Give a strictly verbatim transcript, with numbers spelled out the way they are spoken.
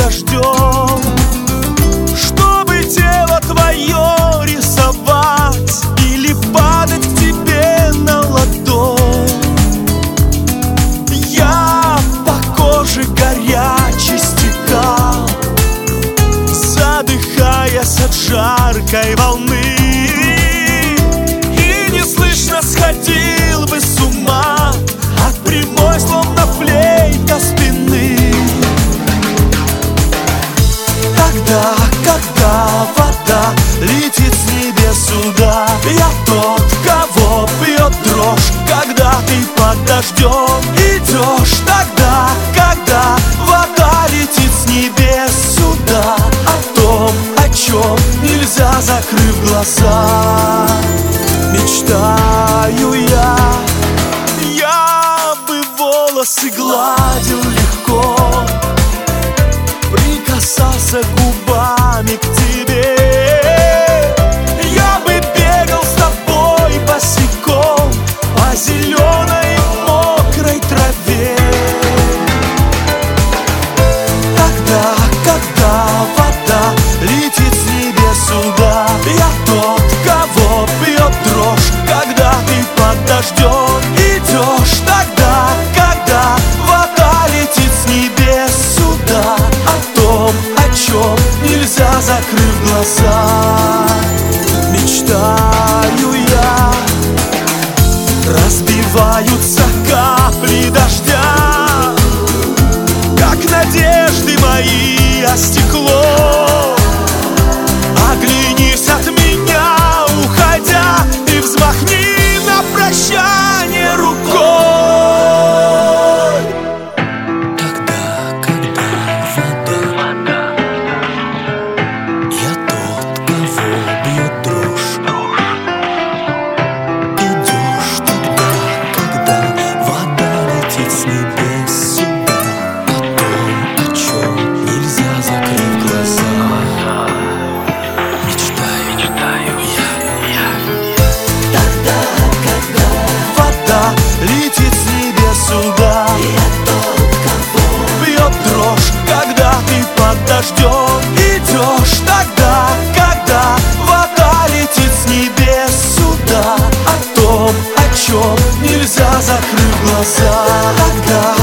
дождем, чтобы тело твое рисовать или падать к тебе на ладонь. Я по коже горячей стекал, задыхаясь от жаркой волны, и неслышно сходил бы с ума от прямой, словно флейта, спины. Тогда, когда вода летит с небес сюда, я тот, кого бьет дрожь, когда ты под дождем идешь. Тогда, когда вода летит с небес сюда, о том, о чем нельзя, закрыв глаза, мечтаю я. Я бы волосы гладил легко, прикасался губами к тебе. Я бы бегал с тобой босиком по зеленой мокрой траве. Тогда, когда вода летит с небес сюда, я тот, кого бьет дрожь, когда ты под дождем идешь. Тогда, когда вода летит с небес сюда, о том, о чем нельзя, закрыв глаза, мечтаю я. Разбиваются капли дождя, как надежды мои о стекло. Оглянись от меня, уходя, и взмахни на прощание рукой. Тогда, когда вода, я тот, кого бьет дрожь. Идешь тогда, когда вода летит с небес сюда, о том, о чем нельзя, закрыв глаза, мечтаю, мечтаю я. Тогда, когда вода летит с небес сюда, я тот, кого бьет дрожь, когда ты под дождем идешь. Тогда, когда вода летит с небес сюда, о том, о чем нельзя, закрыв глаза. Тогда,